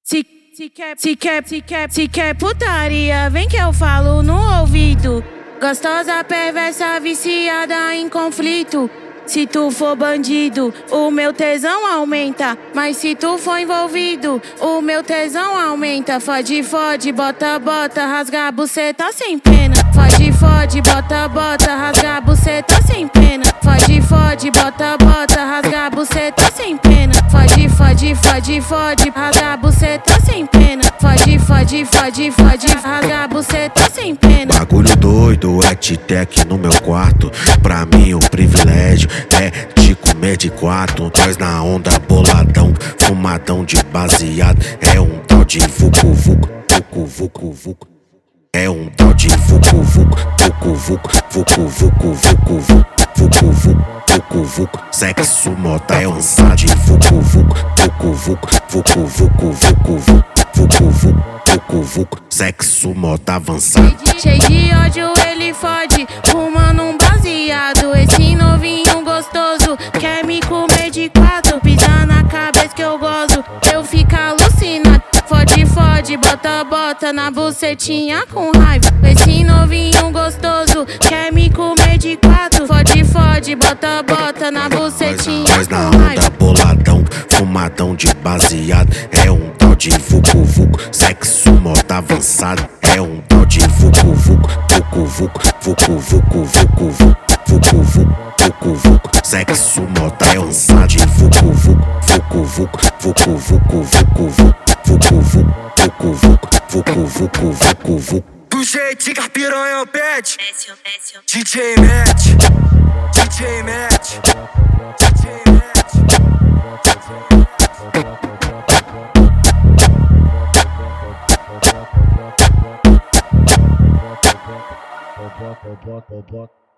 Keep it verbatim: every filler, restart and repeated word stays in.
Se, se quer, se quer, se quer, se quer putaria, vem que eu falo no ouvido. Gostosa, perversa, viciada em conflito. Se tu for bandido, o meu tesão aumenta. Mas se tu for envolvido, o meu tesão aumenta. Fode, fode, bota, bota, rasga a buceta sem pena. Fode, fode, bota, bota, rasga a buceta sem pena. Fode, fode, bota, bota, rasga a buceta sem pena. Fode, fode, fode, fode, rasga a buceta sem pena. Fode, fode, fode, fode, rasga a buceta sem pena. Bagulho doido, é Titec no meu quarto. Pra mim o privilégio é te comer de quatro. Nós na onda boladão, fumadão de baseado. É um tal de vucu vucu, vucu vucu vucu. É um tal de vucu vucu, vucu vucu, vucu vucu, vucu vucu, vucu vucu, vucu vucu. Sexo moda é um tal de vucu vucu, vucu vucu, vucu vucu, vucu vucu, vucu vucu, vucu vucu. Sexo moda avançado. Cheio de ódio ele fode, fumando um baseado. Esse novinho gostoso quer me comer de quatro. Pisa na cabeça que eu gozo, eu fico alucinado. Fode, fode, bota, bota na bucetinha com raiva. Esse novinho gostoso quer me comer de quatro. Fode, fode, bota, bota na bucetinha Nós na com raiva. onda boladão, fumadão de baseado. É um tal de vucu vucu, sexo moda avançado. É um tal de vucu vucu, vucu vucu, vucu vucu, vucu vucu, vucu vucu, vucu vucu. Sexo moda é um tal de vucu vucu, vucu vucu, vucu vucu, vucu vucu, vucu vucu, vucu vucu, vucu vucu, vucu vucu. Do jeitinho que a piranha pede, D J Matt, D J Matt, D J Matt. Bota, bota, bota.